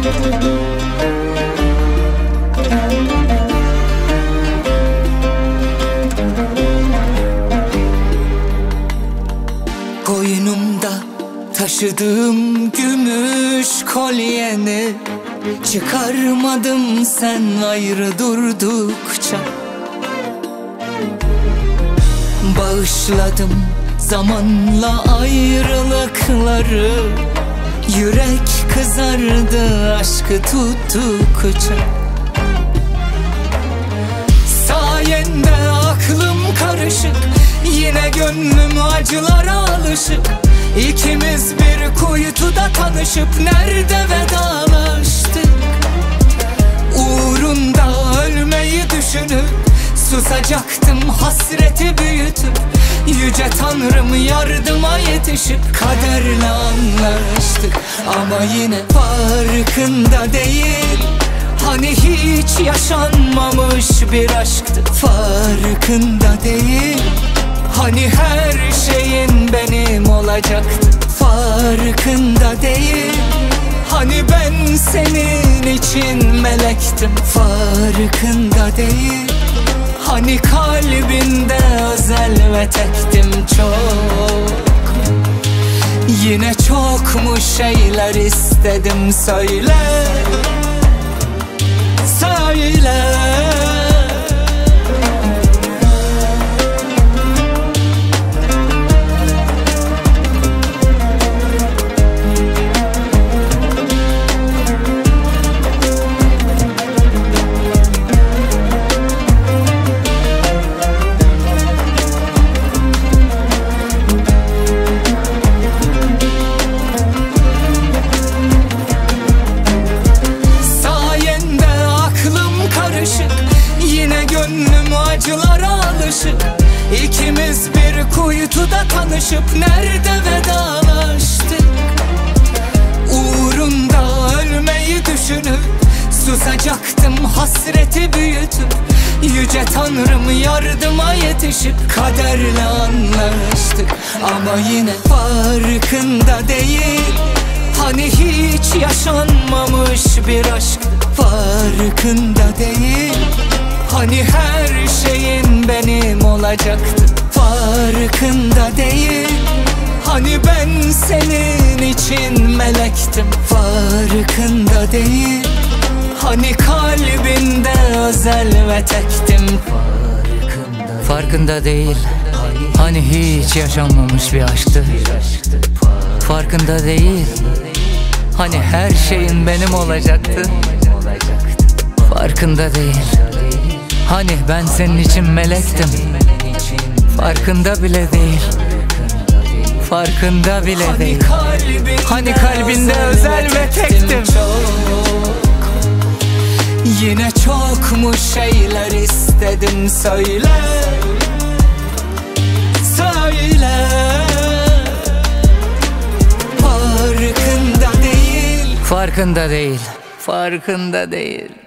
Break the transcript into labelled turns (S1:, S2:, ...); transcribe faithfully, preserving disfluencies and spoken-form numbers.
S1: Koynumda taşıdığım gümüş kolyeni çıkarmadım sen ayrı durdukça. Bağışladım zamanla ayrılıkları, yürek kızardı aşkı tuttukça. Sayende aklım karışık, yine gönlüm acılara alışık. İkimiz bir kuytuda tanışıp nerede vedalaştık. Uğrunda ölmeyi düşünüp susacaktım hasreti büyütüp. Yüce Tanrım yardıma yetişip kaderle anlaştık. Ama yine farkında değil, hani hiç yaşanmamış bir aşktı. Farkında değil, hani her şeyin benim olacaktı. Farkında değil, hani ben senin için melektim. Farkında değil, hani kalbinde özel ve tektim çok. Yine çok mu şeyler istedim söyle, söyle. Acılara alışık, İkimiz bir kuytuda tanışıp nerede vedalaştık. Uğrunda ölmeyi düşünüp susacaktım hasreti büyütüp. Yüce Tanrım yardıma yetişip kaderle anlaştık. Ama yine farkında değil, hani hiç yaşanmamış bir aşktı. Farkında değil, hani her şeyin benim olacaktı. Farkında değil, hani ben senin için melektim. Farkında değil, hani kalbinde özel ve tektim.
S2: Farkında, farkında değil, hani hiç yaşanmamış bir aşktı. Farkında değil, hani her şeyin benim olacaktı. Farkında değil, hani ben senin için melektim. Farkında bile değil, farkında bile değil, hani kalbinde özel ve tektim.
S1: Yine çok mu şeyler istedim söyle, söyle. Farkında değil,
S2: farkında değil, farkında değil.